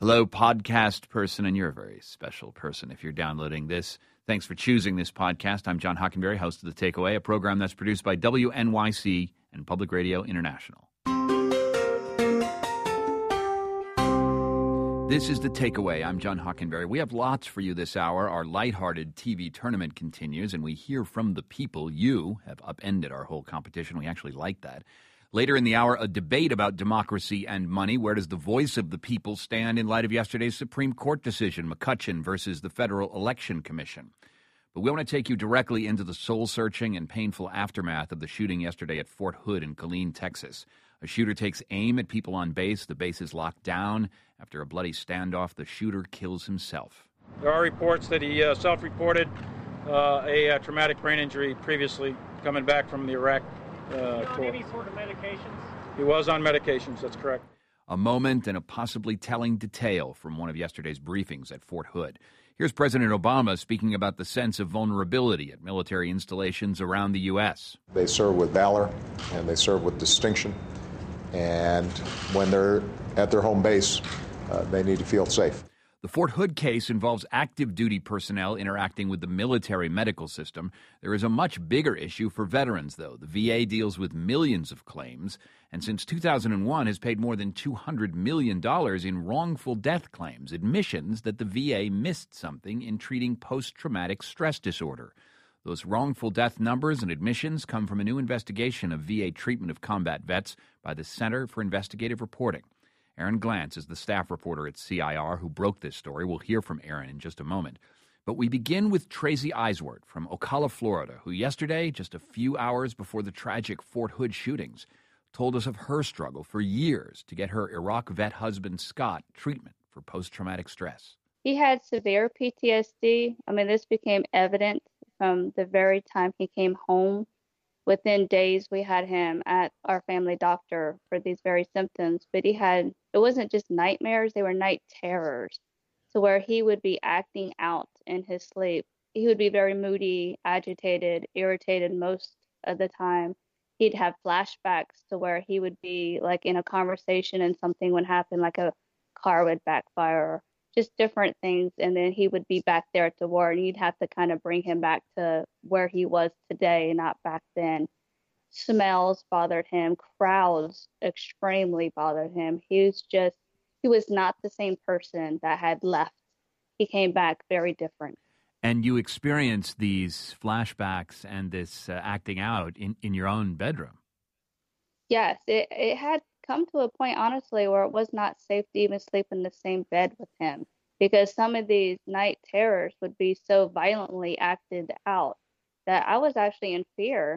Hello, podcast person, and you're a very special person if you're downloading this. Thanks for choosing this podcast. I'm John Hockenberry, host of The Takeaway, a program that's produced by WNYC and Public Radio International. This is The Takeaway. I'm John Hockenberry. We have lots for you this hour. Our lighthearted TV tournament continues, and we hear from the people. You have upended our whole competition. We actually like that. Later in the hour, a debate about democracy and money. Where does the voice of the people stand in light of yesterday's Supreme Court decision, McCutcheon versus the Federal Election Commission? But we want to take you directly into the soul-searching and painful aftermath of the shooting yesterday at Fort Hood in Killeen, Texas. A shooter takes aim at people on base. The base is locked down. After a bloody standoff, the shooter kills himself. There are reports that he self-reported a traumatic brain injury previously coming back from the Iraq on any sort of medications? He was on medications, that's correct. A moment and a possibly telling detail from one of yesterday's briefings at Fort Hood. Here's President Obama speaking about the sense of vulnerability at military installations around the U.S. They serve with valor and they serve with distinction. And when they're at their home base, they need to feel safe. The Fort Hood case involves active duty personnel interacting with the military medical system. There is a much bigger issue for veterans, though. The VA deals with millions of claims, and since 2001 has paid more than $200 million in wrongful death claims, admissions that the VA missed something in treating post-traumatic stress disorder. Those wrongful death numbers and admissions come from a new investigation of VA treatment of combat vets by the Center for Investigative Reporting. Aaron Glantz is the staff reporter at CIR who broke this story. We'll hear from Aaron in just a moment. But we begin with Tracy Eiswort from Ocala, Florida, who yesterday, just a few hours before the tragic Fort Hood shootings, told us of her struggle for years to get her Iraq vet husband, Scott, treatment for post-traumatic stress. He had severe PTSD. This became evident from the very time he came home. Within days, we had him at our family doctor for these very symptoms, but it wasn't just nightmares, they were night terrors. So where he would be acting out in his sleep, he would be very moody, agitated, irritated most of the time. He'd have flashbacks to where he would be like in a conversation and something would happen, like a car would backfire, just different things. And then he would be back there at the war and you'd have to kind of bring him back to where he was today, not back then. Smells bothered him. Crowds extremely bothered him. He was not the same person that had left. He came back very different. And you experienced these flashbacks and this acting out in your own bedroom. Yes, it had come to a point, honestly, where it was not safe to even sleep in the same bed with him because some of these night terrors would be so violently acted out that I was actually in fear.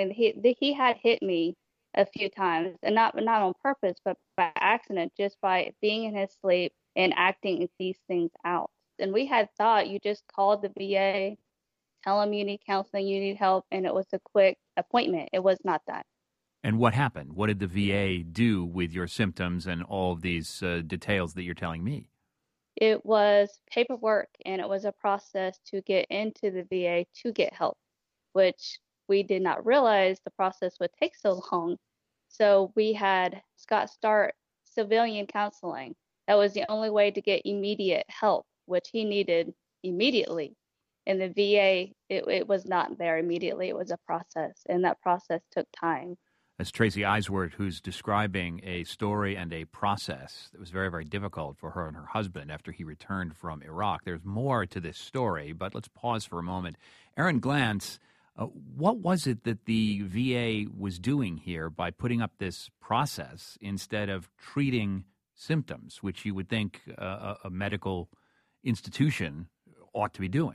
He had hit me a few times, and not on purpose, but by accident, just by being in his sleep and acting these things out. And we had thought you just called the VA, tell them you need counseling, you need help, and it was a quick appointment. It was not that. And what happened? What did the VA do with your symptoms and all of these details that you're telling me? It was paperwork, and it was a process to get into the VA to get help, which we did not realize the process would take so long. So we had Scott start civilian counseling. That was the only way to get immediate help, which he needed immediately. In the VA, it was not there immediately. It was a process, and that process took time. That's Tracy Eiswort, who's describing a story and a process that was very, very difficult for her and her husband after he returned from Iraq. There's more to this story, but let's pause for a moment. Aaron Glantz, what was it that the VA was doing here by putting up this process instead of treating symptoms, which you would think a medical institution ought to be doing?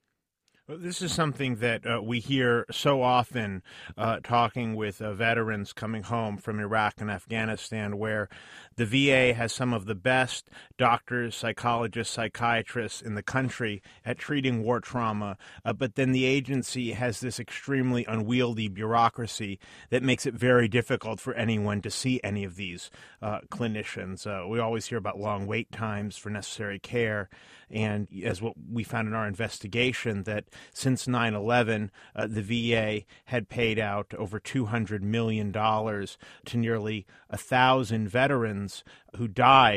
This is something that we hear so often talking with veterans coming home from Iraq and Afghanistan, where the VA has some of the best doctors, psychologists, psychiatrists in the country at treating war trauma, but then the agency has this extremely unwieldy bureaucracy that makes it very difficult for anyone to see any of these clinicians. We always hear about long wait times for necessary care, and as what we found in our investigation, that since 9/11, the VA had paid out over $200 million to nearly 1,000 veterans who died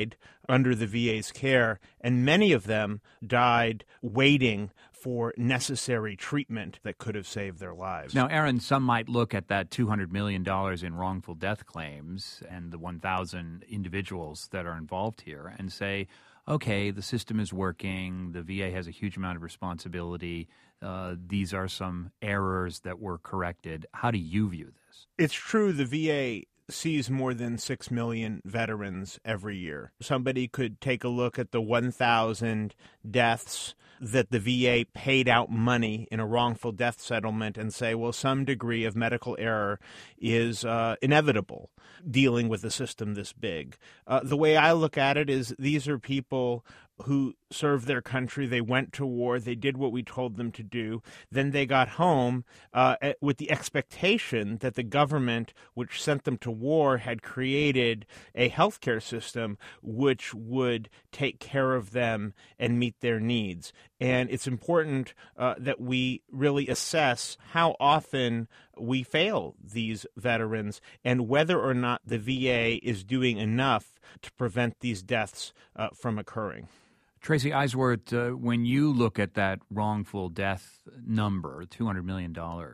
under the VA's care, and many of them died waiting for necessary treatment that could have saved their lives. Now, Aaron, some might look at that $200 million in wrongful death claims and the 1,000 individuals that are involved here and say, okay, the system is working, the VA has a huge amount of responsibility, these are some errors that were corrected. How do you view this? It's true the VA sees more than 6 million veterans every year. Somebody could take a look at the 1,000 deaths that the VA paid out money in a wrongful death settlement and say, well, some degree of medical error is inevitable dealing with a system this big. The way I look at it is these are people who served their country. They went to war. They did what we told them to do. Then they got home with the expectation that the government, which sent them to war, had created a healthcare system which would take care of them and meet their needs. And it's important that we really assess how often we fail these veterans and whether or not the VA is doing enough to prevent these deaths from occurring. Tracy Eiswort, when you look at that wrongful death number, $200 million,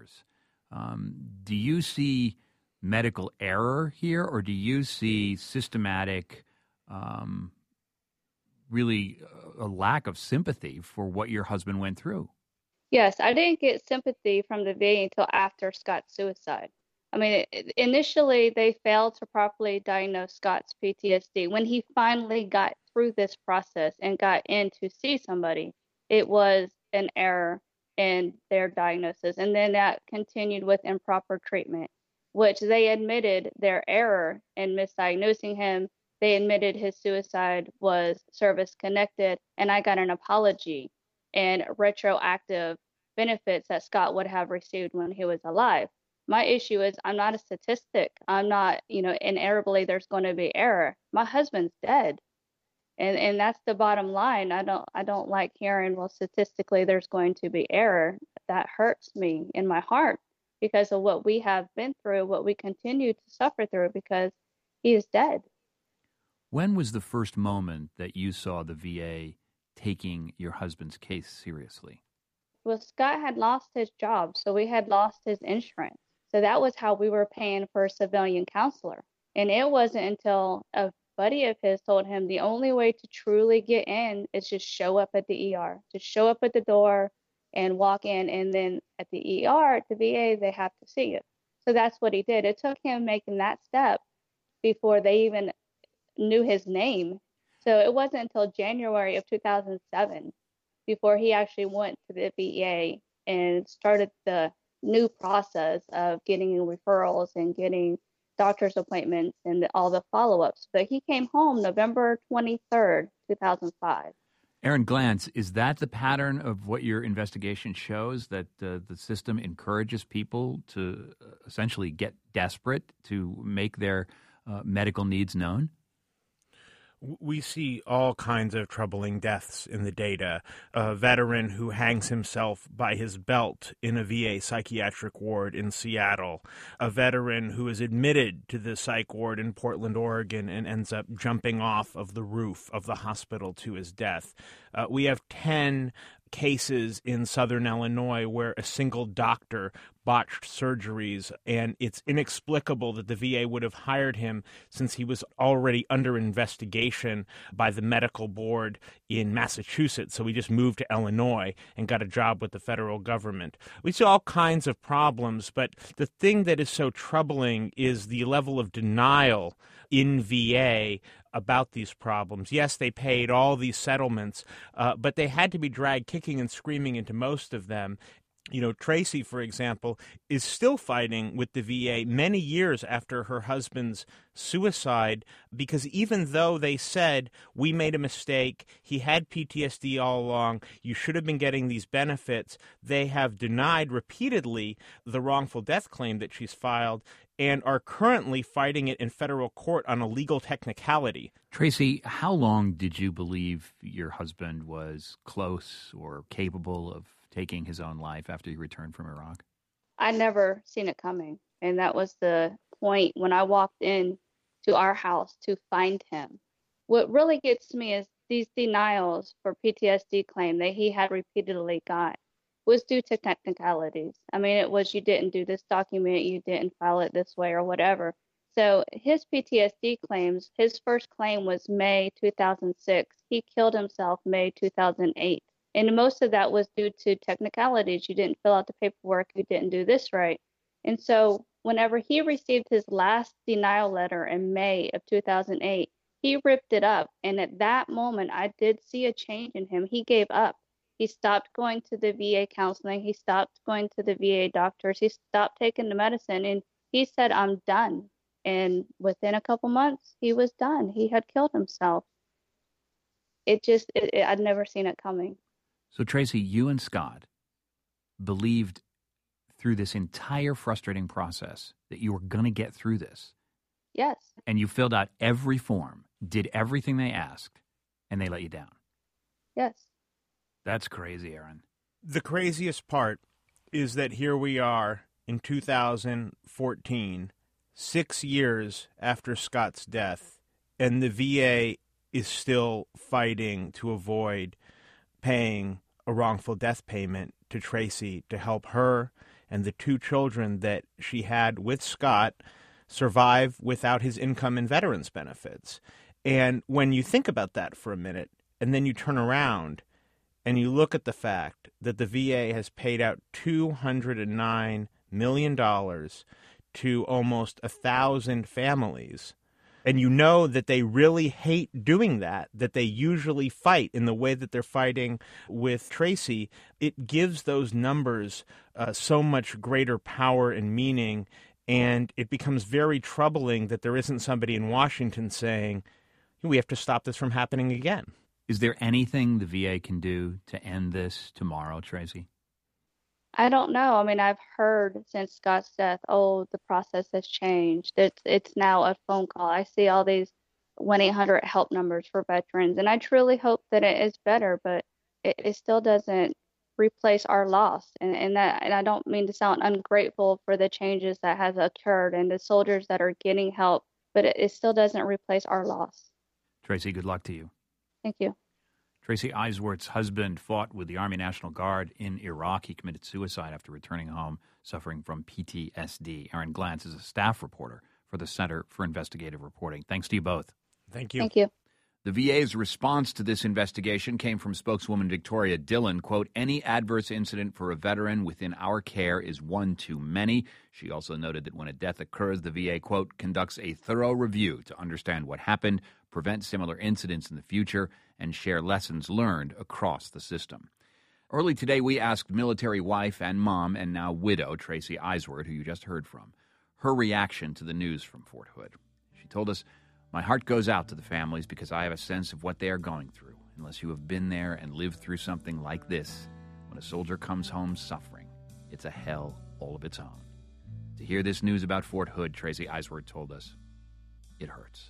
do you see medical error here, or do you see systematic, really a lack of sympathy for what your husband went through? Yes, I didn't get sympathy from the VA until after Scott's suicide. I mean, initially they failed to properly diagnose Scott's PTSD. When he finally got through this process and got in to see somebody, it was an error in their diagnosis. And then that continued with improper treatment, which they admitted their error in misdiagnosing him. They admitted his suicide was service connected, and I got an apology and retroactive benefits that Scott would have received when he was alive. My issue is I'm not a statistic. I'm not, invariably there's going to be error. My husband's dead. And that's the bottom line. I don't like hearing, well, statistically there's going to be error. That hurts me in my heart because of what we have been through, what we continue to suffer through, because he is dead. When was the first moment that you saw the VA taking your husband's case seriously? Well, Scott had lost his job, so we had lost his insurance. So that was how we were paying for a civilian counselor. And it wasn't until a buddy of his told him the only way to truly get in is just show up at the ER, just show up at the door and walk in. And then at the ER, at the VA, they have to see you. So that's what he did. It took him making that step before they even knew his name. So it wasn't until January of 2007 before he actually went to the VA and started the new process of getting referrals and getting doctor's appointments and all the follow-ups. But he came home November 23rd, 2005. Aaron Glantz, is that the pattern of what your investigation shows, that the system encourages people to essentially get desperate to make their medical needs known? We see all kinds of troubling deaths in the data. A veteran who hangs himself by his belt in a VA psychiatric ward in Seattle. A veteran who is admitted to the psych ward in Portland, Oregon, and ends up jumping off of the roof of the hospital to his death. We have 10 cases in southern Illinois where a single doctor botched surgeries, and it's inexplicable that the VA would have hired him since he was already under investigation by the medical board in Massachusetts. So he just moved to Illinois and got a job with the federal government. We see all kinds of problems, but the thing that is so troubling is the level of denial in VA about these problems. Yes, they paid all these settlements, but they had to be dragged kicking and screaming into most of them. Tracy, for example, is still fighting with the VA many years after her husband's suicide, because even though they said, we made a mistake, he had PTSD all along, you should have been getting these benefits, they have denied repeatedly the wrongful death claim that she's filed and are currently fighting it in federal court on a legal technicality. Tracy, how long did you believe your husband was close or capable of taking his own life after he returned from Iraq? I never seen it coming. And that was the point when I walked in to our house to find him. What really gets to me is these denials for PTSD claim that he had repeatedly got was due to technicalities. I mean, it was you didn't do this document, you didn't file it this way or whatever. So his PTSD claims, his first claim was May 2006. He killed himself May 2008. And most of that was due to technicalities. You didn't fill out the paperwork, you didn't do this right. And so whenever he received his last denial letter in May of 2008, he ripped it up. And at that moment, I did see a change in him. He gave up. He stopped going to the VA counseling. He stopped going to the VA doctors. He stopped taking the medicine. And he said, I'm done. And within a couple months, he was done. He had killed himself. I'd never seen it coming. So, Tracy, you and Scott believed through this entire frustrating process that you were going to get through this. Yes. And you filled out every form, did everything they asked, and they let you down. Yes. That's crazy, Aaron. The craziest part is that here we are in 2014, 6 years after Scott's death, and the VA is still fighting to avoid paying a wrongful death payment to Tracy to help her and the 2 children that she had with Scott survive without his income and veterans benefits. And when you think about that for a minute, and then you turn around and you look at the fact that the VA has paid out $209 million to almost 1,000 families, and you know that they really hate doing that they usually fight in the way that they're fighting with Tracy, it gives those numbers so much greater power and meaning, and it becomes very troubling that there isn't somebody in Washington saying, we have to stop this from happening again. Is there anything the VA can do to end this tomorrow, Tracy? I don't know. I mean, I've heard since Scott's death, the process has changed. It's now a phone call. I see all these 1-800 help numbers for veterans, and I truly hope that it is better, but it still doesn't replace our loss. And I don't mean to sound ungrateful for the changes that has occurred and the soldiers that are getting help, but it still doesn't replace our loss. Tracy, good luck to you. Thank you. Tracy Eiswert's husband fought with the Army National Guard in Iraq. He committed suicide after returning home, suffering from PTSD. Aaron Glantz is a staff reporter for the Center for Investigative Reporting. Thanks to you both. Thank you. Thank you. The VA's response to this investigation came from spokeswoman Victoria Dillon, quote, any adverse incident for a veteran within our care is one too many. She also noted that when a death occurs, the VA, quote, conducts a thorough review to understand what happened, prevent similar incidents in the future, and share lessons learned across the system. Early today, we asked military wife and mom and now widow Tracy Eiswert, who you just heard from, her reaction to the news from Fort Hood. She told us, my heart goes out to the families because I have a sense of what they are going through. Unless you have been there and lived through something like this, when a soldier comes home suffering, it's a hell all of its own. To hear this news about Fort Hood, Tracy Eiswert told us, it hurts.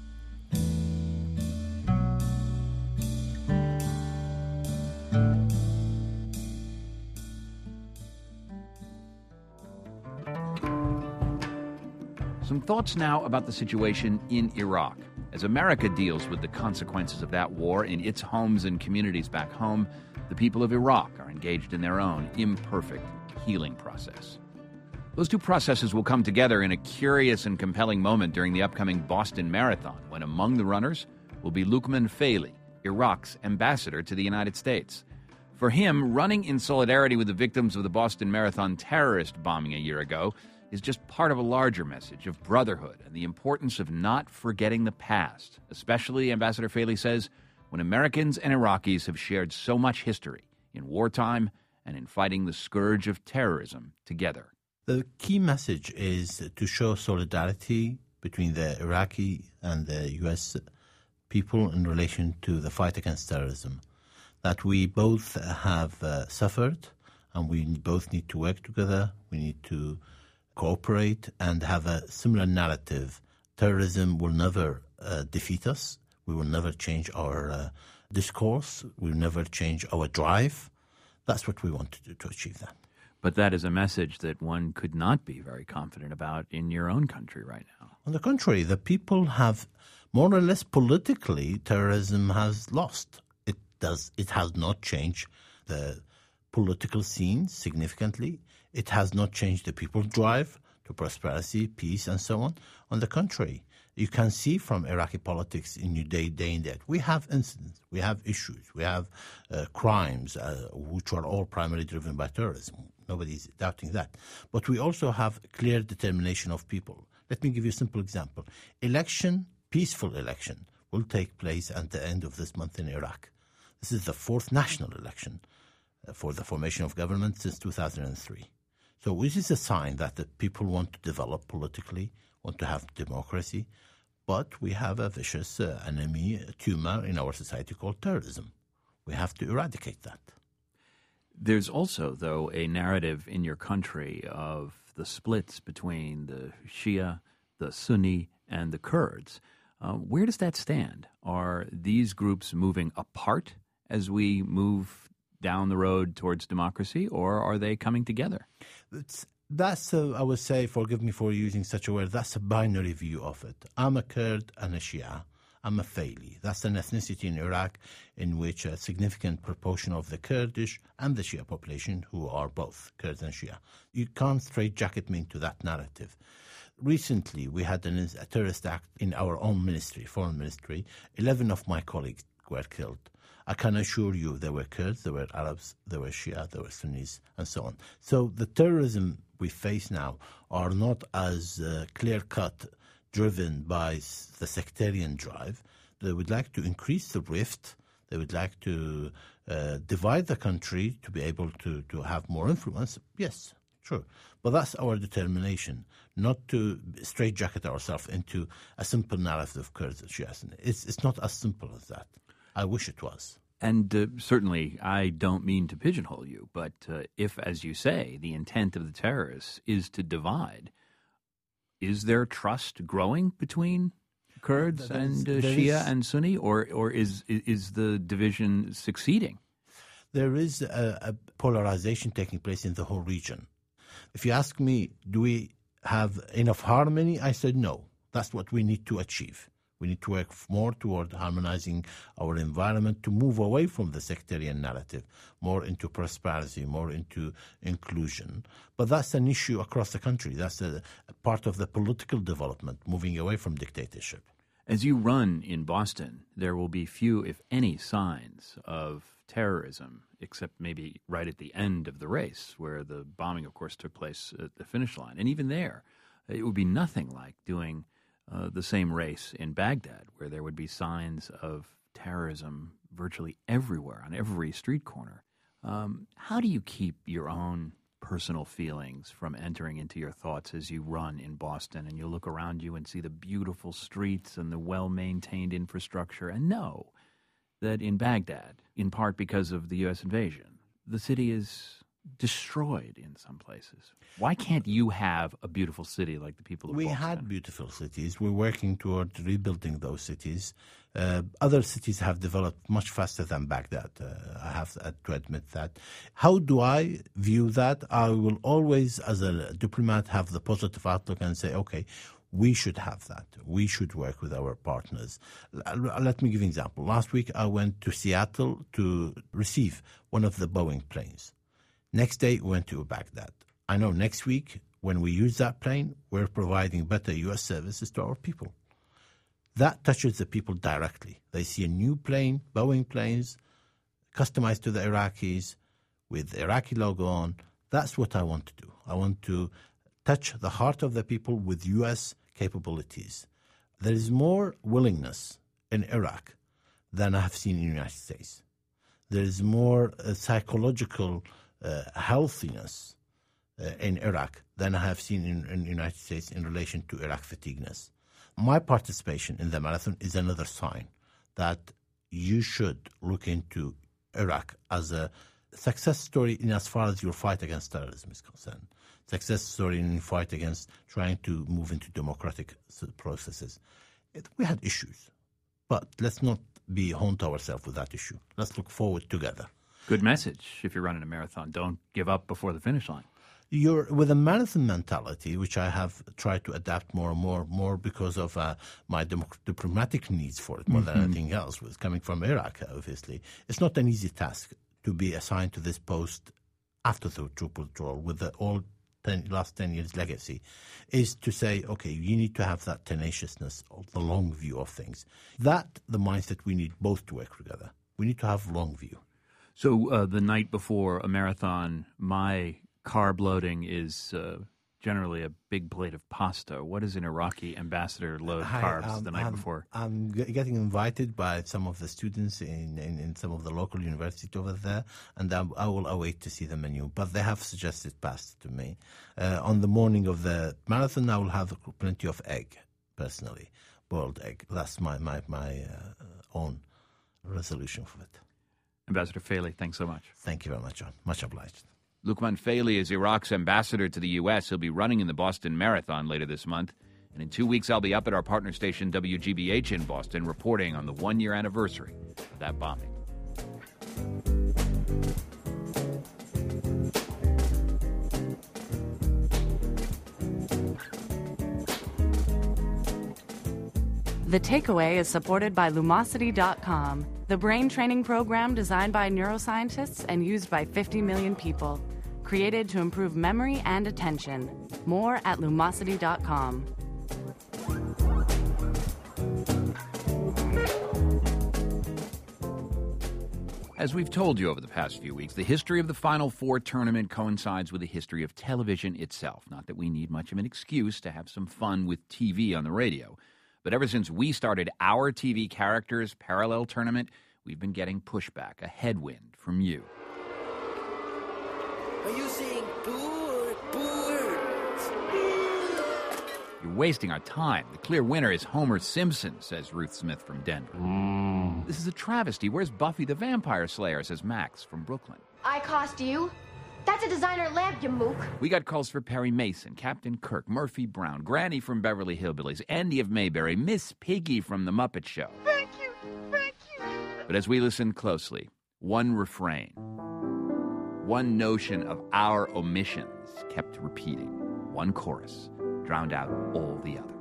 Some thoughts now about the situation in Iraq. As America deals with the consequences of that war in its homes and communities back home, the people of Iraq are engaged in their own imperfect healing process. Those two processes will come together in a curious and compelling moment during the upcoming Boston Marathon, when among the runners will be Lukman Faili, Iraq's ambassador to the United States. For him, running in solidarity with the victims of the Boston Marathon terrorist bombing a year ago is just part of a larger message of brotherhood and the importance of not forgetting the past, especially, Ambassador Faili says, when Americans and Iraqis have shared so much history in wartime and in fighting the scourge of terrorism together. The key message is to show solidarity between the Iraqi and the U.S. people in relation to the fight against terrorism, that we both have suffered and we both need to work together, we need to cooperate and have a similar narrative. Terrorism will never defeat us. We will never change our discourse. We will never change our drive. That's what we want to do to achieve that. But that is a message that one could not be very confident about in your own country right now. On the contrary, the people have, more or less politically, terrorism has lost. It has not changed the political scene significantly. It has not changed the people's drive to prosperity, peace, and so on. On the contrary, you can see from Iraqi politics in your day in day. We have incidents, we have issues, we have crimes, which are all primarily driven by terrorism. Nobody's doubting that. But we also have clear determination of people. Let me give you a simple example. Peaceful election, will take place at the end of this month in Iraq. This is the fourth national election for the formation of government since 2003. So this is a sign that the people want to develop politically, want to have democracy, but we have a vicious enemy, a tumor in our society called terrorism. We have to eradicate that. There's also, though, a narrative in your country of the splits between the Shia, the Sunni, and the Kurds. Where does that stand? Are these groups moving apart as we move down the road towards democracy, or are they coming together? That's, I would say, forgive me for using such a word, that's a binary view of it. I'm a Kurd and a Shia. I'm a Faili. That's an ethnicity in Iraq in which a significant proportion of the Kurdish and the Shia population who are both Kurds and Shia. You can't straitjacket me into that narrative. Recently, we had a terrorist act in our own ministry, foreign ministry. 11 of my colleagues were killed. I can assure you there were Kurds, there were Arabs, there were Shia, there were Sunnis, and so on. So the terrorism we face now are not as clear-cut, driven by the sectarian drive. They would like to increase the rift. They would like to divide the country to be able to have more influence. Yes, sure. But that's our determination, not to straitjacket ourselves into a simple narrative of Kurds and Shias. It's not as simple as that. I wish it was. And certainly, I don't mean to pigeonhole you, but if, as you say, the intent of the terrorists is to divide, is there trust growing between Kurds and Shia and Sunni, or is the division succeeding? There is a polarization taking place in the whole region. If you ask me, do we have enough harmony? I said no. That's what we need to achieve. We need to work more toward harmonizing our environment to move away from the sectarian narrative, more into prosperity, more into inclusion. But that's an issue across the country. That's a part of the political development, moving away from dictatorship. As you run in Boston, there will be few, if any, signs of terrorism, except maybe right at the end of the race, where the bombing, of course, took place at the finish line. And even there, it would be nothing like doing the same race in Baghdad, where there would be signs of terrorism virtually everywhere, on every street corner. How do you keep your own personal feelings from entering into your thoughts as you run in Boston and you look around you and see the beautiful streets and the well-maintained infrastructure and know that in Baghdad, in part because of the U.S. invasion, the city is destroyed in some places? Why can't you have a beautiful city like the people of Boston? We had beautiful cities. We're working toward rebuilding those cities. Other cities have developed much faster than Baghdad. I have to admit that. How do I view that? I will always, as a diplomat, have the positive outlook and say, okay, we should have that. We should work with our partners. Let me give you an example. Last week, I went to Seattle to receive one of the Boeing planes. Next day, we went to Baghdad. I know next week, when we use that plane, we're providing better U.S. services to our people. That touches the people directly. They see a new plane, Boeing planes, customized to the Iraqis, with the Iraqi logo on. That's what I want to do. I want to touch the heart of the people with U.S. capabilities. There is more willingness in Iraq than I have seen in the United States. There is more psychological healthiness in Iraq than I have seen in the United States in relation to Iraq fatigueness. My participation in the marathon is another sign that you should look into Iraq as a success story in as far as your fight against terrorism is concerned. Success story in your fight against trying to move into democratic processes. We had issues, but let's not haunt ourselves with that issue. Let's look forward together. Good message if you're running a marathon. Don't give up before the finish line. You're with a marathon mentality, which I have tried to adapt more and more because of my diplomatic needs for it, more than anything else. With coming from Iraq, obviously, it's not an easy task to be assigned to this post after the troop withdrawal with the last 10 years legacy, is to say, okay, you need to have that tenaciousness of the long view of things. That, the mindset we need both to work together. We need to have long view. So the night before a marathon, my carb loading is generally a big plate of pasta. What does an Iraqi ambassador load carbs the night before? I'm getting invited by some of the students in some of the local universities over there, and I will await to see the menu. But they have suggested pasta to me. On the morning of the marathon, I will have plenty of egg, personally, boiled egg. That's my own resolution for it. Ambassador Falih, thanks so much. Thank you very much, John. Much obliged. Luqman Falih is Iraq's ambassador to the U.S. He'll be running in the Boston Marathon later this month. And in 2 weeks, I'll be up at our partner station, WGBH, in Boston, reporting on the one-year anniversary of that bombing. The Takeaway is supported by Lumosity.com, the brain training program designed by neuroscientists and used by 50 million people. Created to improve memory and attention. More at Lumosity.com. As we've told you over the past few weeks, the history of the Final Four tournament coincides with the history of television itself. Not that we need much of an excuse to have some fun with TV on the radio. But ever since we started our TV Characters Parallel Tournament, we've been getting pushback, a headwind from you. Are you saying birds? You're wasting our time. The clear winner is Homer Simpson, says Ruth Smith from Denver. This is a travesty. Where's Buffy the Vampire Slayer, says Max from Brooklyn. I cost you? That's a designer lamp, you mook. We got calls for Perry Mason, Captain Kirk, Murphy Brown, Granny from Beverly Hillbillies, Andy of Mayberry, Miss Piggy from The Muppet Show. Thank you, thank you. But as we listened closely, one refrain, one notion of our omissions kept repeating. One chorus drowned out all the others.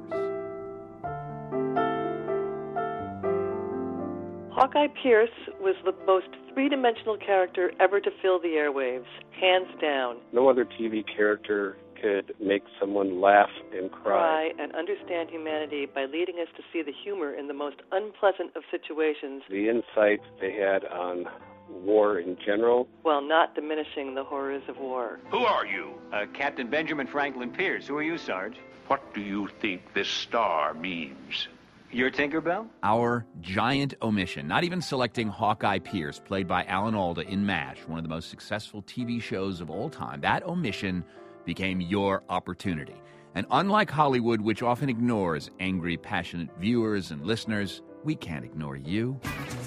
Hawkeye Pierce was the most three-dimensional character ever to fill the airwaves, hands down. No other TV character could make someone laugh and cry. And understand humanity by leading us to see the humor in the most unpleasant of situations. The insight they had on war in general, while not diminishing the horrors of war. Who are you? Captain Benjamin Franklin Pierce. Who are you, Sarge? What do you think this star means? You're Tinkerbell? Our giant omission, not even selecting Hawkeye Pierce, played by Alan Alda in MASH, one of the most successful TV shows of all time, that omission became your opportunity. And unlike Hollywood, which often ignores angry, passionate viewers and listeners, we can't ignore you.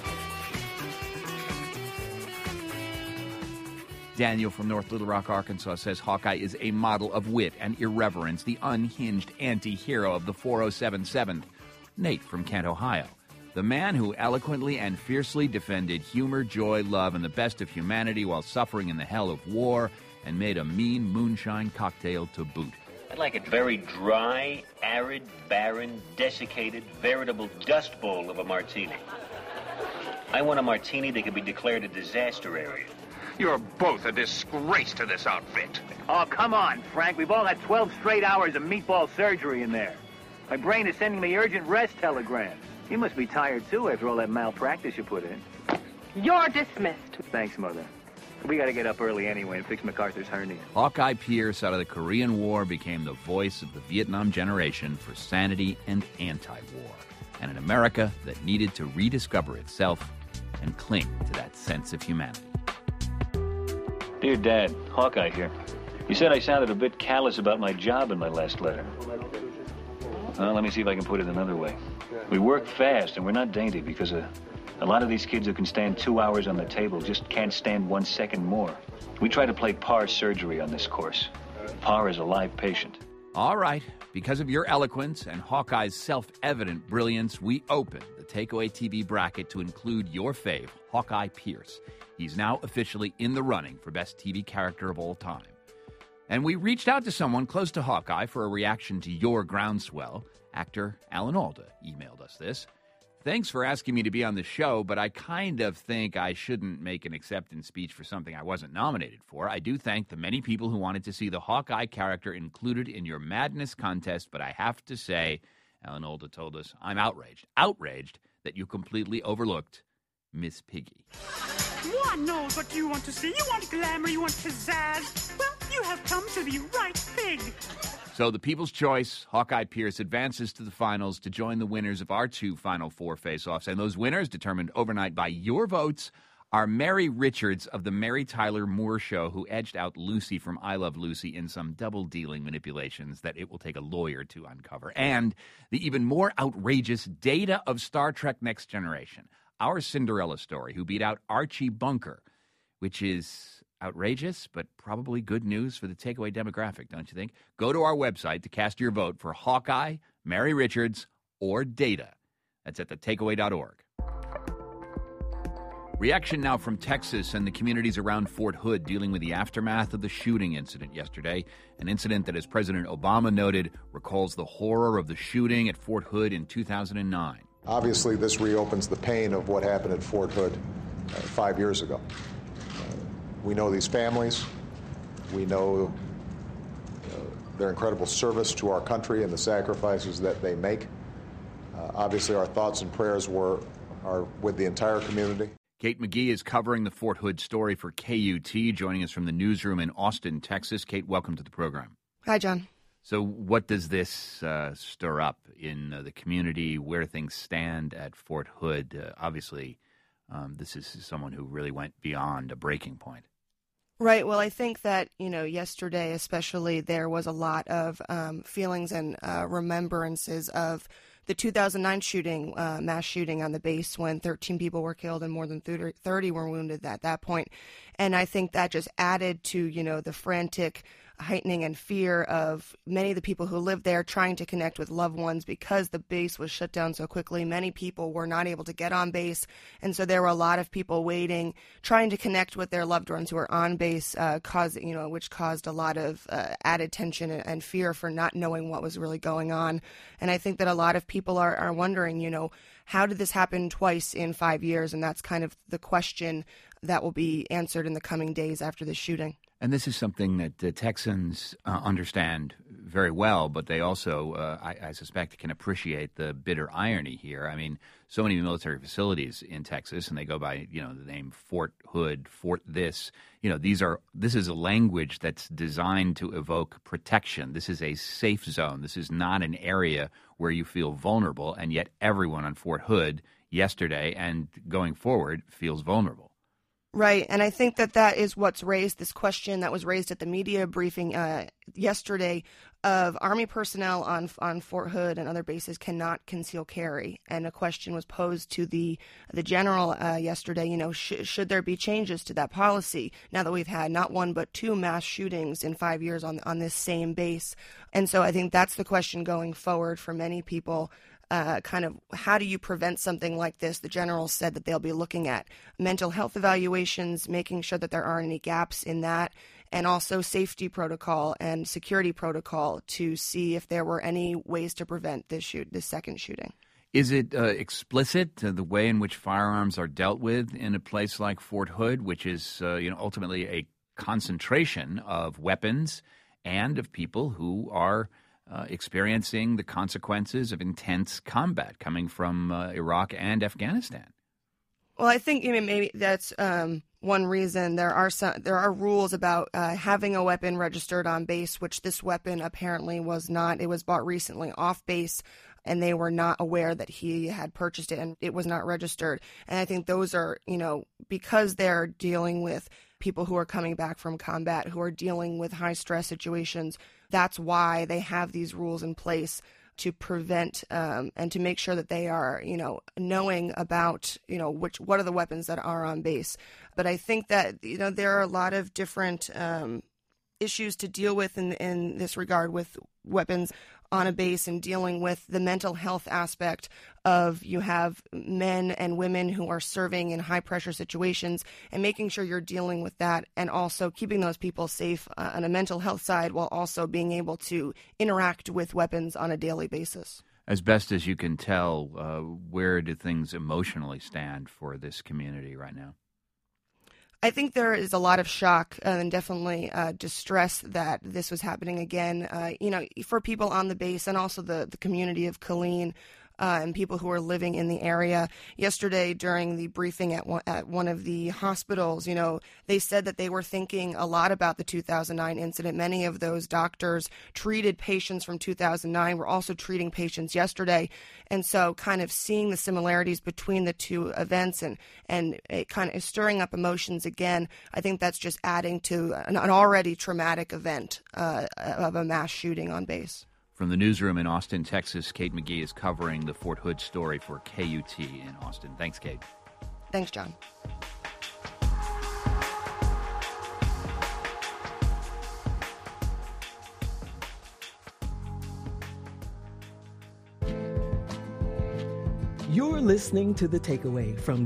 Daniel from North Little Rock, Arkansas says Hawkeye is a model of wit and irreverence, the unhinged anti-hero of the 407 7th. Nate from Kent, Ohio. The man who eloquently and fiercely defended humor, joy, love, and the best of humanity while suffering in the hell of war and made a mean moonshine cocktail to boot. I'd like it very dry, arid, barren, desiccated, veritable dust bowl of a martini. I want a martini that can be declared a disaster area. You're both a disgrace to this outfit. Oh, come on, Frank. We've all had 12 straight hours of meatball surgery in there. My brain is sending me urgent rest telegrams. You must be tired, too, after all that malpractice you put in. You're dismissed. Thanks, Mother. We got to get up early anyway and fix MacArthur's hernia. Hawkeye Pierce, out of the Korean War, became the voice of the Vietnam generation for sanity and anti-war, and an America that needed to rediscover itself and cling to that sense of humanity. Dear Dad, Hawkeye here. You said I sounded a bit callous about my job in my last letter. Well, let me see if I can put it another way. We work fast, and we're not dainty because a lot of these kids who can stand 2 hours on the table just can't stand 1 second more. We try to play Parr surgery on this course. Parr is a live patient. All right. Because of your eloquence and Hawkeye's self-evident brilliance, we open the Takeaway TV bracket to include your fave, Hawkeye Pierce. He's now officially in the running for Best TV Character of All Time. And we reached out to someone close to Hawkeye for a reaction to your groundswell. Actor Alan Alda emailed us this. Thanks for asking me to be on the show, but I kind of think I shouldn't make an acceptance speech for something I wasn't nominated for. I do thank the many people who wanted to see the Hawkeye character included in your Madness contest, but I have to say, Alan Alda told us, I'm outraged that you completely overlooked Miss Piggy. One knows what you want to see. You want glamour, you want pizzazz. Well, you have come to the right thing. So the People's Choice, Hawkeye Pierce, advances to the finals to join the winners of our 2 Final Four face-offs. And those winners, determined overnight by your votes, are Mary Richards of The Mary Tyler Moore Show, who edged out Lucy from I Love Lucy in some double-dealing manipulations that it will take a lawyer to uncover. And the even more outrageous Data of Star Trek Next Generation, our Cinderella story, who beat out Archie Bunker, which is outrageous, but probably good news for the takeaway demographic, don't you think? Go to our website to cast your vote for Hawkeye, Mary Richards, or Data. That's at thetakeaway.org. Reaction now from Texas and the communities around Fort Hood dealing with the aftermath of the shooting incident yesterday, an incident that, as President Obama noted, recalls the horror of the shooting at Fort Hood in 2009. Obviously, this reopens the pain of what happened at Fort Hood 5 years ago. We know these families. We know their incredible service to our country and the sacrifices that they make. Obviously, our thoughts and prayers are with the entire community. Kate McGee is covering the Fort Hood story for KUT, joining us from the newsroom in Austin, Texas. Kate, welcome to the program. Hi, John. So what does this stir up in the community, where things stand at Fort Hood? Obviously, this is someone who really went beyond a breaking point. Right. Well, I think that, yesterday especially, there was a lot of feelings and remembrances of the 2009 shooting, mass shooting on the base when 13 people were killed and more than 30 were wounded at that point. And I think that just added to, the frantic heightening and fear of many of the people who lived there trying to connect with loved ones because the base was shut down so quickly. Many people were not able to get on base, and so there were a lot of people waiting, trying to connect with their loved ones who were on base, which caused a lot of added tension and fear for not knowing what was really going on. And I think that a lot of people are wondering, how did this happen twice in 5 years? And that's kind of the question that will be answered in the coming days after the shooting. And this is something that the Texans understand very well, but they also, I suspect, can appreciate the bitter irony here. I mean, so many military facilities in Texas, and they go by, the name Fort Hood, Fort this. This is a language that's designed to evoke protection. This is a safe zone. This is not an area where you feel vulnerable, and yet everyone on Fort Hood yesterday and going forward feels vulnerable. Right, and I think that is what's raised, this question that was raised at the media briefing yesterday of Army personnel on Fort Hood and other bases cannot conceal carry. And a question was posed to the general yesterday, should there be changes to that policy now that we've had not one but 2 mass shootings in 5 years on this same base? And so I think that's the question going forward for many people. Kind of how do you prevent something like this? The general said that they'll be looking at mental health evaluations, making sure that there aren't any gaps in that, and also safety protocol and security protocol to see if there were any ways to prevent this second shooting. Is it explicit, the way in which firearms are dealt with in a place like Fort Hood, which is ultimately a concentration of weapons and of people who are experiencing the consequences of intense combat coming from Iraq and Afghanistan? Well, I think maybe that's one reason. There are rules about having a weapon registered on base, which this weapon apparently was not. It was bought recently off base, and they were not aware that he had purchased it, and it was not registered. And I think those are, because they're dealing with people who are coming back from combat, who are dealing with high stress situations, that's why they have these rules in place to prevent and to make sure that they are, knowing about, what are the weapons that are on base. But I think that, there are a lot of different issues to deal with in this regard with weapons on a base and dealing with the mental health aspect of you have men and women who are serving in high-pressure situations and making sure you're dealing with that and also keeping those people safe on a mental health side while also being able to interact with weapons on a daily basis. As best as you can tell, where do things emotionally stand for this community right now? I think there is a lot of shock and definitely distress that this was happening again, for people on the base and also the community of Killeen and people who are living in the area. Yesterday, during the briefing at one of the hospitals, they said that they were thinking a lot about the 2009 incident. Many of those doctors treated patients from 2009 were also treating patients yesterday. And so kind of seeing the similarities between the two events and it kind of stirring up emotions again, I think that's just adding to an already traumatic event of a mass shooting on base. From the newsroom in Austin, Texas, Kate McGee is covering the Fort Hood story for KUT in Austin. Thanks, Kate. Thanks, John. You're listening to The Takeaway from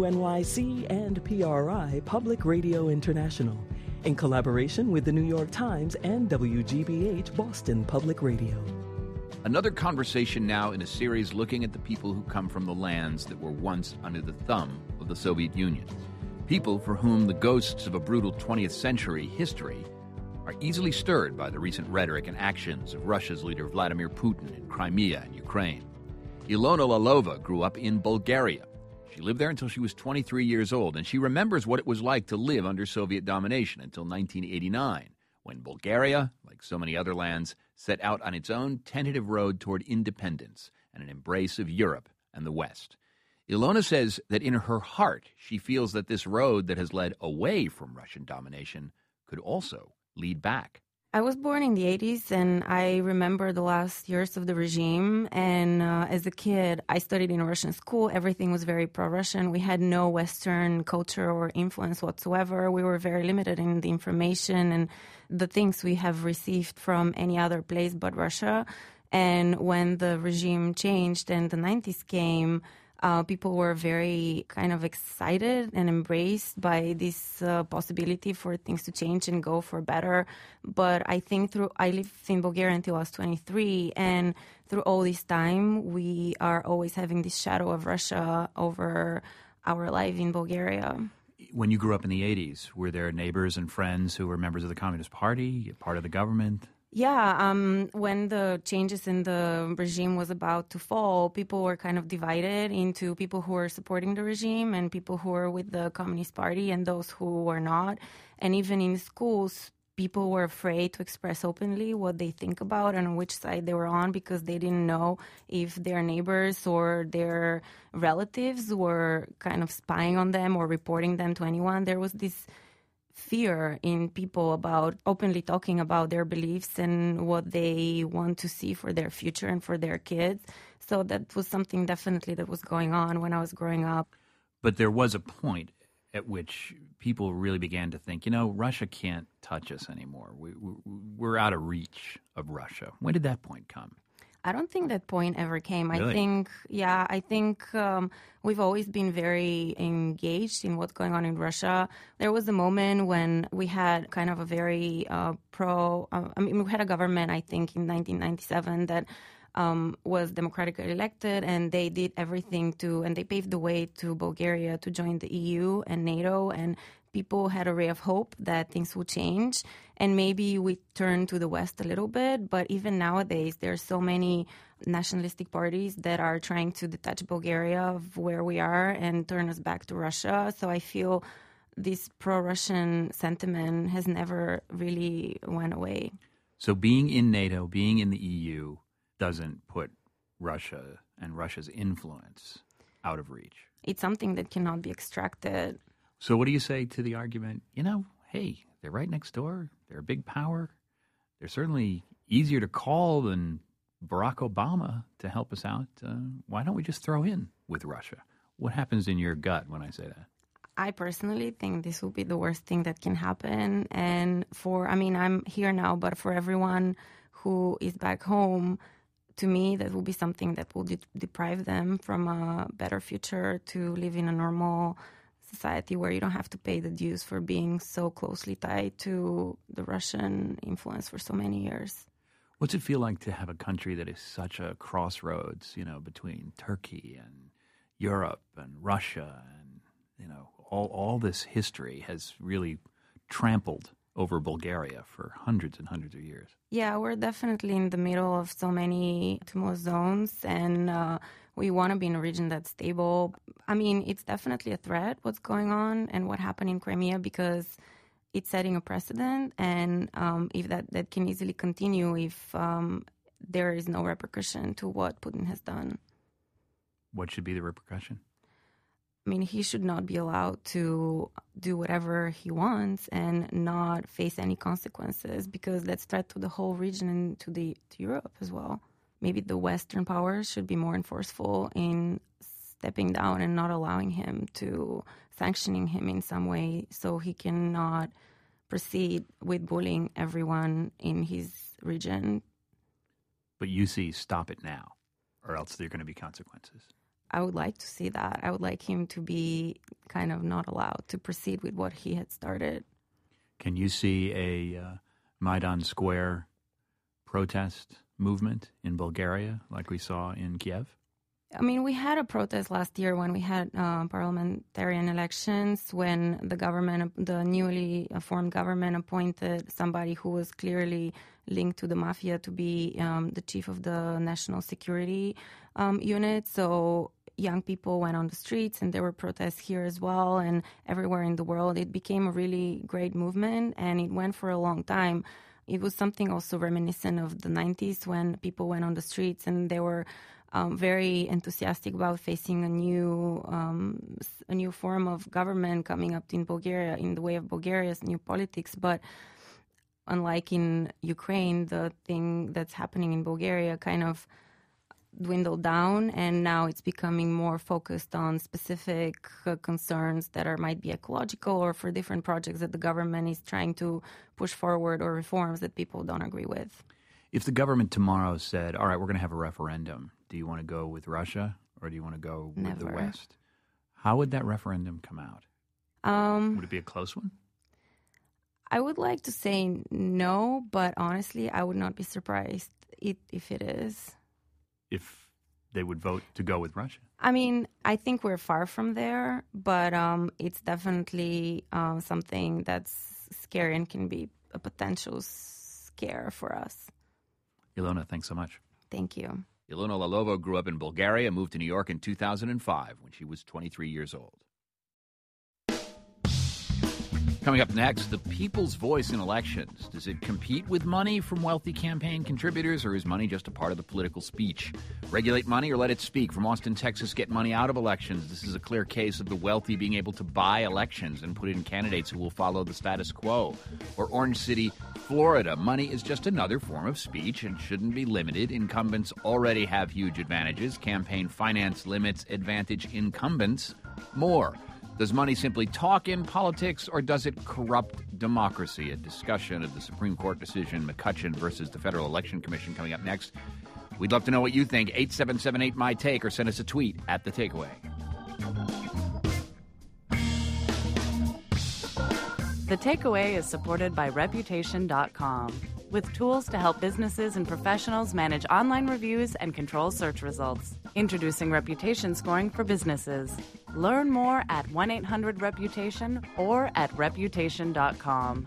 WNYC and PRI Public Radio International, in collaboration with the New York Times and WGBH Boston Public Radio. Another conversation now in a series looking at the people who come from the lands that were once under the thumb of the Soviet Union. People for whom the ghosts of a brutal 20th century history are easily stirred by the recent rhetoric and actions of Russia's leader Vladimir Putin in Crimea and Ukraine. Ilona Lalova grew up in Bulgaria. She lived there until she was 23 years old, and she remembers what it was like to live under Soviet domination until 1989, when Bulgaria, like so many other lands, set out on its own tentative road toward independence and an embrace of Europe and the West. Ilona says that in her heart, she feels that this road that has led away from Russian domination could also lead back. I was born in the 80s, and I remember the last years of the regime. And as a kid, I studied in a Russian school. Everything was very pro-Russian. We had no Western culture or influence whatsoever. We were very limited in the information and the things we have received from any other place but Russia. And when the regime changed and the 90s came, people were very kind of excited and embraced by this possibility for things to change and go for better. But I think I lived in Bulgaria until I was 23, and through all this time, we are always having this shadow of Russia over our life in Bulgaria. When you grew up in the 80s, were there neighbors and friends who were members of the Communist Party, part of the government? Yeah, when the changes in the regime was about to fall, people were kind of divided into people who were supporting the regime and people who were with the Communist Party and those who were not. And even in schools, people were afraid to express openly what they think about and on which side they were on because they didn't know if their neighbors or their relatives were kind of spying on them or reporting them to anyone. There was this fear in people about openly talking about their beliefs and what they want to see for their future and for their kids. So that was something definitely that was going on when I was growing up. But there was a point at which people really began to think, Russia can't touch us anymore. We're out of reach of Russia. When did that point come? I don't think that point ever came. Really? I think we've always been very engaged in what's going on in Russia. There was a moment when we had kind of a very we had a government, I think, in 1997 that was democratically elected, and they did everything and they paved the way to Bulgaria to join the EU and NATO, and people had a ray of hope that things will change. And maybe we turn to the West a little bit, but even nowadays, there are so many nationalistic parties that are trying to detach Bulgaria of where we are and turn us back to Russia. So I feel this pro-Russian sentiment has never really went away. So being in NATO, being in the EU, doesn't put Russia and Russia's influence out of reach. It's something that cannot be extracted. So what do you say to the argument, hey, they're right next door. They're a big power. They're certainly easier to call than Barack Obama to help us out. Why don't we just throw in with Russia? What happens in your gut when I say that? I personally think this will be the worst thing that can happen. And I'm here now, but for everyone who is back home, to me, that will be something that will deprive them from a better future to live in a normal society where you don't have to pay the dues for being so closely tied to the Russian influence for so many years. What's it feel like to have a country that is such a crossroads, between Turkey and Europe and Russia and, all this history has really trampled over Bulgaria for hundreds and hundreds of years? Yeah, we're definitely in the middle of so many tumultuous zones, and we want to be in a region that's stable. I mean, it's definitely a threat, what's going on and what happened in Crimea, because it's setting a precedent, and if that can easily continue if there is no repercussion to what Putin has done. What should be the repercussion? I mean, he should not be allowed to do whatever he wants and not face any consequences, because that's a threat to the whole region and to Europe as well. Maybe the Western powers should be more enforceful in stepping down and not allowing him to sanctioning him in some way so he cannot proceed with bullying everyone in his region. But you see, stop it now, or else there are going to be consequences. I would like to see that. I would like him to be kind of not allowed to proceed with what he had started. Can you see a Maidan Square protest movement in Bulgaria like we saw in Kiev? I mean, we had a protest last year when we had parliamentarian elections, when the newly formed government appointed somebody who was clearly linked to the mafia to be the chief of the national security unit. So young people went on the streets, and there were protests here as well and everywhere in the world. It became a really great movement, and it went for a long time. It was something also reminiscent of the 90s when people went on the streets and they were very enthusiastic about facing a new form of government coming up in Bulgaria, in the way of Bulgaria's new politics. But unlike in Ukraine, the thing that's happening in Bulgaria kind of dwindled down, and now it's becoming more focused on specific concerns that might be ecological or for different projects that the government is trying to push forward, or reforms that people don't agree with. If the government tomorrow said, all right, we're going to have a referendum, do you want to go with Russia or do you want to go with the West? How would that referendum come out? Would it be a close one? I would like to say no, but honestly, I would not be surprised if it is. If they would vote to go with Russia? I mean, I think we're far from there, but it's definitely something that's scary and can be a potential scare for us. Ilona, thanks so much. Thank you. Ilona Lalovo grew up in Bulgaria, moved to New York in 2005 when she was 23 years old. Coming up next, the people's voice in elections. Does it compete with money from wealthy campaign contributors, or is money just a part of the political speech? Regulate money or let it speak. From Austin, Texas, get money out of elections. This is a clear case of the wealthy being able to buy elections and put in candidates who will follow the status quo. Or Orange City, Florida. Money is just another form of speech and shouldn't be limited. Incumbents already have huge advantages. Campaign finance limits advantage incumbents more. Does money simply talk in politics, or does it corrupt democracy? A discussion of the Supreme Court decision, McCutcheon versus the Federal Election Commission, coming up next. We'd love to know what you think. 877-8-MY-TAKE, or send us a tweet at The Takeaway. The Takeaway is supported by Reputation.com, with tools to help businesses and professionals manage online reviews and control search results. Introducing Reputation Scoring for businesses. Learn more at 1-800-REPUTATION or at Reputation.com.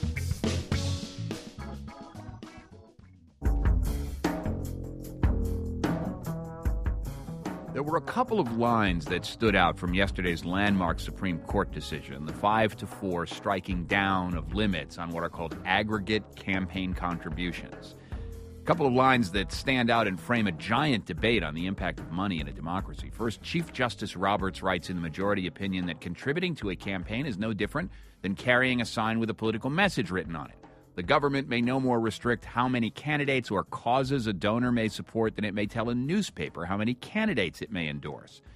There were a couple of lines that stood out from yesterday's landmark Supreme Court decision, the 5-4 striking down of limits on what are called aggregate campaign contributions. A couple of lines that stand out and frame a giant debate on the impact of money in a democracy. First, Chief Justice Roberts writes in the majority opinion that contributing to a campaign is no different than carrying a sign with a political message written on it. The government may no more restrict how many candidates or causes a donor may support than it may tell a newspaper how many candidates it may endorse.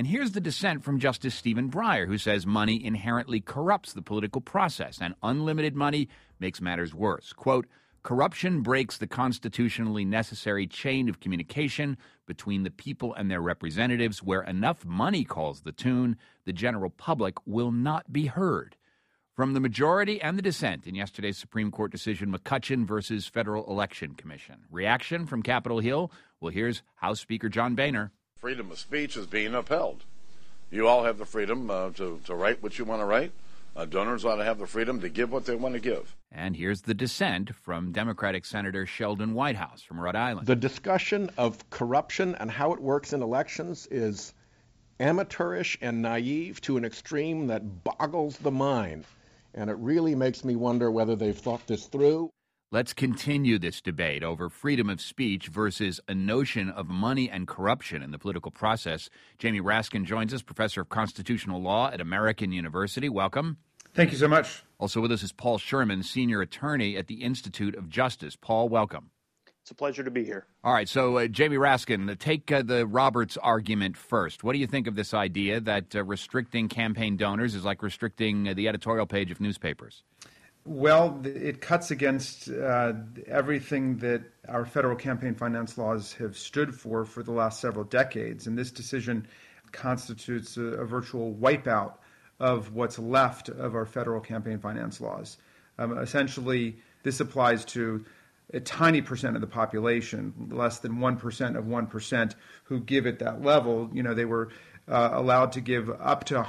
And here's the dissent from Justice Stephen Breyer, who says money inherently corrupts the political process and unlimited money makes matters worse. Quote, corruption breaks the constitutionally necessary chain of communication between the people and their representatives. Where enough money calls the tune, the general public will not be heard. From the majority and the dissent in yesterday's Supreme Court decision, McCutcheon versus Federal Election Commission. Reaction from Capitol Hill? Well, here's House Speaker John Boehner. Freedom of speech is being upheld. You all have the freedom to write what you want to write. Donors ought to have the freedom to give what they want to give. And here's the dissent from Democratic Senator Sheldon Whitehouse from Rhode Island. The discussion of corruption and how it works in elections is amateurish and naive to an extreme that boggles the mind. And it really makes me wonder whether they've thought this through. Let's continue this debate over freedom of speech versus a notion of money and corruption in the political process. Jamie Raskin joins us, professor of constitutional law at American University. Welcome. Thank you so much. Also with us is Paul Sherman, senior attorney at the Institute of Justice. Paul, welcome. It's a pleasure to be here. All right, so Jamie Raskin, take the Roberts argument first. What do you think of this idea that restricting campaign donors is like restricting the editorial page of newspapers? Well, it cuts against everything that our federal campaign finance laws have stood for the last several decades. And this decision constitutes a virtual wipeout of what's left of our federal campaign finance laws. Essentially, this applies to a tiny percent of the population, less than 1% of 1%, who give at that level. You know, they were allowed to give up to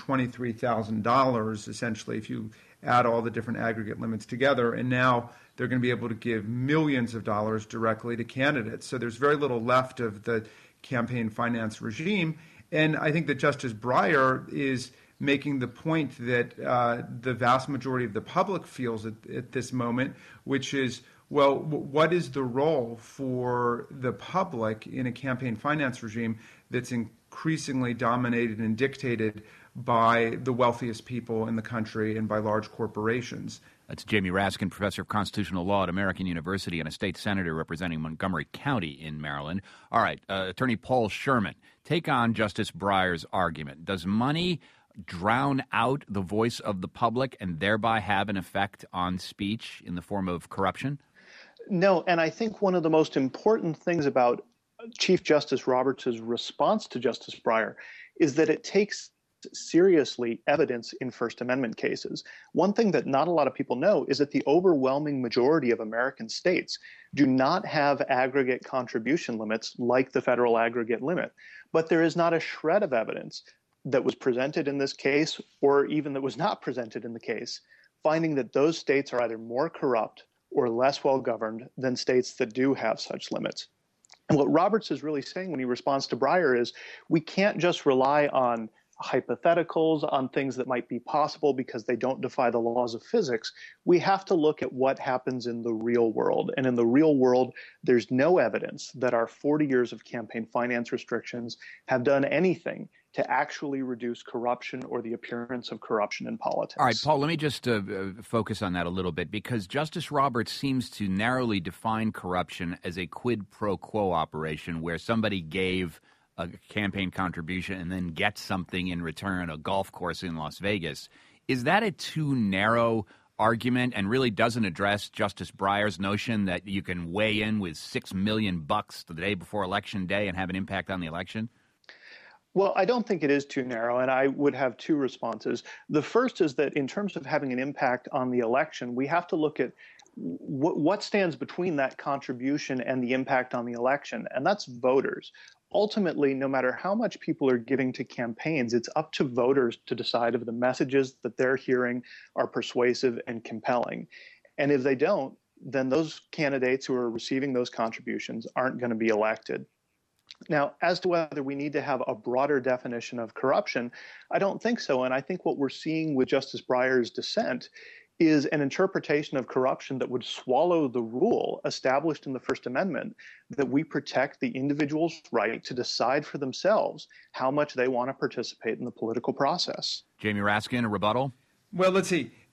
$123,000, essentially, if you add all the different aggregate limits together, and now they're going to be able to give millions of dollars directly to candidates. So there's very little left of the campaign finance regime, and I think that Justice Breyer is making the point that the vast majority of the public feels at this moment, which is, well, what is the role for the public in a campaign finance regime that's increasingly dominated and dictated by the wealthiest people in the country and by large corporations? That's Jamie Raskin, professor of constitutional law at American University and a state senator representing Montgomery County in Maryland. All right, Attorney Paul Sherman, take on Justice Breyer's argument. Does money drown out the voice of the public and thereby have an effect on speech in the form of corruption? No, and I think one of the most important things about Chief Justice Roberts' response to Justice Breyer is that it takes seriously evidence in First Amendment cases. One thing that not a lot of people know is that the overwhelming majority of American states do not have aggregate contribution limits like the federal aggregate limit. But there is not a shred of evidence that was presented in this case, or even that was not presented in the case, finding that those states are either more corrupt or less well governed than states that do have such limits. And what Roberts is really saying when he responds to Breyer is we can't just rely on hypotheticals, on things that might be possible because they don't defy the laws of physics. We have to look at what happens in the real world. And in the real world, there's no evidence that our 40 years of campaign finance restrictions have done anything to actually reduce corruption or the appearance of corruption in politics. All right, Paul, let me just focus on that a little bit, because Justice Roberts seems to narrowly define corruption as a quid pro quo operation where somebody gave a campaign contribution and then gets something in return, a golf course in Las Vegas. Is that a too narrow argument and really doesn't address Justice Breyer's notion that you can weigh in with $6 million the day before Election Day and have an impact on the election? Well, I don't think it is too narrow, and I would have two responses. The first is that in terms of having an impact on the election, we have to look at what stands between that contribution and the impact on the election, and that's voters. Ultimately, no matter how much people are giving to campaigns, it's up to voters to decide if the messages that they're hearing are persuasive and compelling. And if they don't, then those candidates who are receiving those contributions aren't going to be elected. Now, as to whether we need to have a broader definition of corruption, I don't think so. And I think what we're seeing with Justice Breyer's dissent is an interpretation of corruption that would swallow the rule established in the First Amendment that we protect the individual's right to decide for themselves how much they want to participate in the political process. Jamie Raskin, a rebuttal? Well, let's see.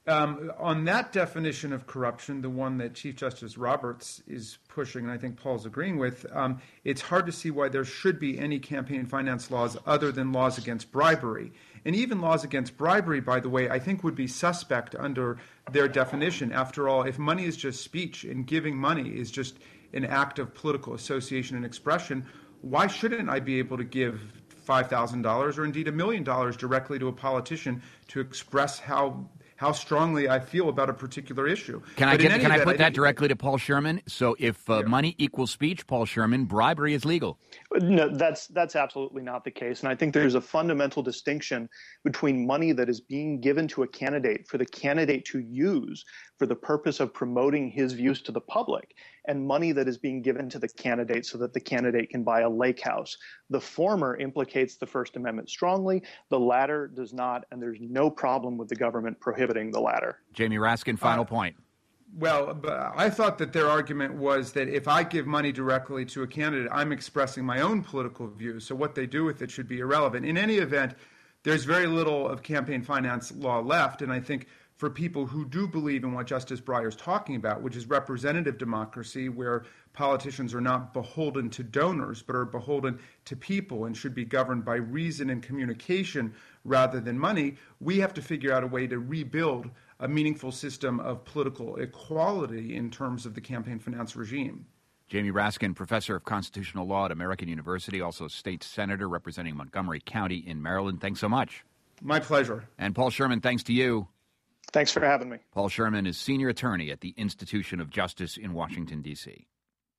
On that definition of corruption, the one that Chief Justice Roberts is pushing, and I think Paul's agreeing with, it's hard to see why there should be any campaign finance laws other than laws against bribery. And even laws against bribery, by the way, I think would be suspect under their definition. After all, if money is just speech and giving money is just an act of political association and expression, why shouldn't I be able to give $5,000 or indeed $1 million directly to a politician to express how strongly I feel about a particular issue? Can I put that directly to Paul Sherman? So if money equals speech, Paul Sherman, bribery is legal. No, that's absolutely not the case. And I think there's a fundamental distinction between money that is being given to a candidate for the candidate to use for the purpose of promoting his views to the public, and money that is being given to the candidate so that the candidate can buy a lake house. The former implicates the First Amendment strongly. The latter does not, and there's no problem with the government prohibiting the latter. Jamie Raskin, final point. Well, I thought that their argument was that if I give money directly to a candidate, I'm expressing my own political views. So what they do with it should be irrelevant. In any event, there's very little of campaign finance law left, and I think for people who do believe in what Justice Breyer is talking about, which is representative democracy, where politicians are not beholden to donors, but are beholden to people and should be governed by reason and communication rather than money, we have to figure out a way to rebuild a meaningful system of political equality in terms of the campaign finance regime. Jamie Raskin, professor of constitutional law at American University, also state senator representing Montgomery County in Maryland. Thanks so much. My pleasure. And Paul Sherman, thanks to you. Thanks for having me. Paul Sherman is senior attorney at the Institution of Justice in Washington, D.C.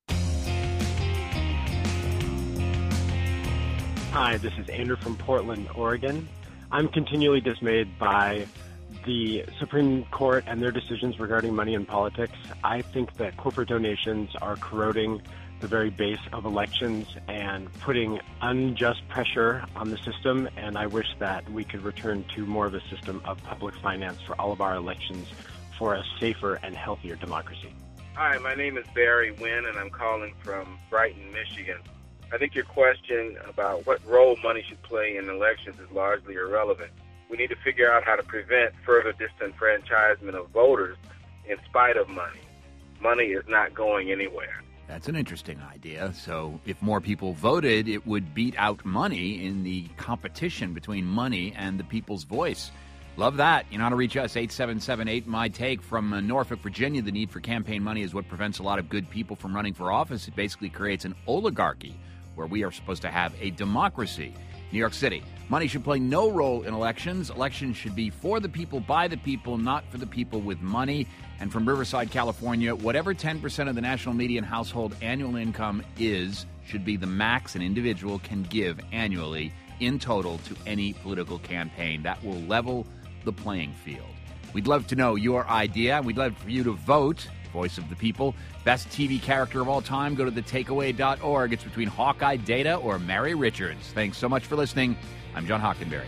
Hi, this is Andrew from Portland, Oregon. I'm continually dismayed by the Supreme Court and their decisions regarding money in politics. I think that corporate donations are corroding the very base of elections and putting unjust pressure on the system, and I wish that we could return to more of a system of public finance for all of our elections for a safer and healthier democracy. Hi, my name is Barry Wynn, and I'm calling from Brighton, Michigan. I think your question about what role money should play in elections is largely irrelevant. We need to figure out how to prevent further disenfranchisement of voters in spite of money. Money is not going anywhere. That's an interesting idea. So if more people voted, it would beat out money in the competition between money and the people's voice. Love that. You know how to reach us, 877-8-MY-TAKE. From Norfolk, Virginia, the need for campaign money is what prevents a lot of good people from running for office. It basically creates an oligarchy where we are supposed to have a democracy. New York City, money should play no role in elections. Elections should be for the people, by the people, not for the people with money. And from Riverside, California, whatever 10% of the national median household annual income is should be the max an individual can give annually in total to any political campaign. That will level the playing field. We'd love to know your idea. We'd love for you to vote. Voice of the people. Best TV character of all time, go to thetakeaway.org. It's between Hawkeye Data or Mary Richards. Thanks so much for listening. I'm John Hockenberry.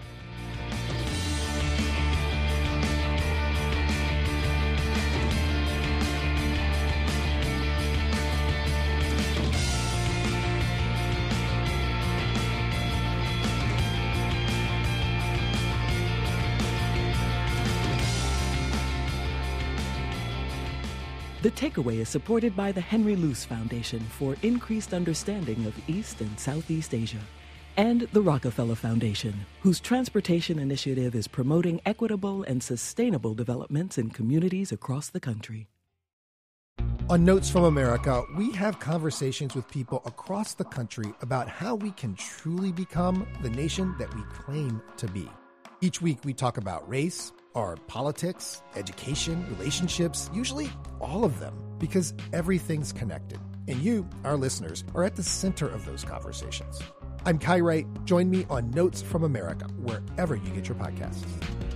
The Takeaway is supported by the Henry Luce Foundation for increased understanding of East and Southeast Asia, and the Rockefeller Foundation, whose transportation initiative is promoting equitable and sustainable developments in communities across the country. On Notes from America, we have conversations with people across the country about how we can truly become the nation that we claim to be. Each week we talk about race, our politics, education, relationships, usually all of them, because everything's connected. And you, our listeners, are at the center of those conversations. I'm Kai Wright. Join me on Notes from America, wherever you get your podcasts.